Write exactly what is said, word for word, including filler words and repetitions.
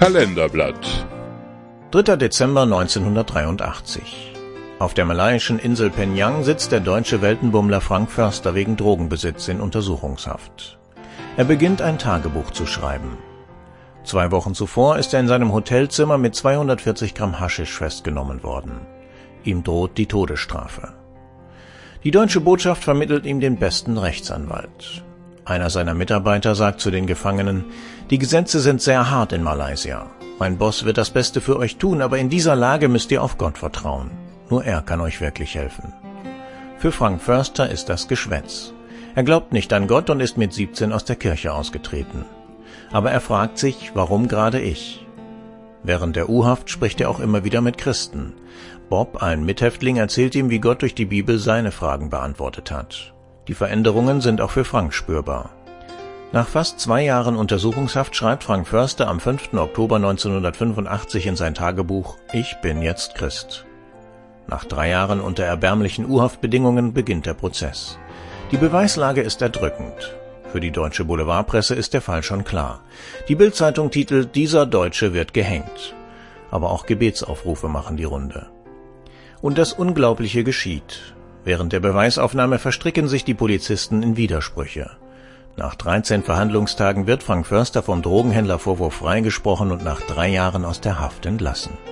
Kalenderblatt. dritter Dezember neunzehnhundertdreiundachtzig. Auf der malaiischen Insel Penang sitzt der deutsche Weltenbummler Frank Förster wegen Drogenbesitz in Untersuchungshaft. Er beginnt ein Tagebuch zu schreiben. Zwei Wochen zuvor ist er in seinem Hotelzimmer mit zweihundertvierzig Gramm Haschisch festgenommen worden. Ihm droht die Todesstrafe. Die deutsche Botschaft vermittelt ihm den besten Rechtsanwalt. Einer seiner Mitarbeiter sagt zu den Gefangenen: Die Gesetze sind sehr hart in Malaysia. Mein Boss wird das Beste für euch tun, aber in dieser Lage müsst ihr auf Gott vertrauen. Nur er kann euch wirklich helfen. Für Frank Förster ist das Geschwätz. Er glaubt nicht an Gott und ist mit siebzehn aus der Kirche ausgetreten. Aber er fragt sich, warum gerade ich? Während der U-Haft spricht er auch immer wieder mit Christen. Bob, ein Mithäftling, erzählt ihm, wie Gott durch die Bibel seine Fragen beantwortet hat. Die Veränderungen sind auch für Frank spürbar. Nach fast zwei Jahren Untersuchungshaft schreibt Frank Förster am fünften Oktober neunzehnhundertfünfundachtzig in sein Tagebuch: Ich bin jetzt Christ. Nach drei Jahren unter erbärmlichen U-Haftbedingungen beginnt der Prozess. Die Beweislage ist erdrückend. Für die deutsche Boulevardpresse ist der Fall schon klar. Die Bild-Zeitung titelt: Dieser Deutsche wird gehängt. Aber auch Gebetsaufrufe machen die Runde. Und das Unglaubliche geschieht. Während der Beweisaufnahme verstricken sich die Polizisten in Widersprüche. Nach dreizehn Verhandlungstagen wird Frank Förster vom Drogenhändlervorwurf freigesprochen und nach drei Jahren aus der Haft entlassen.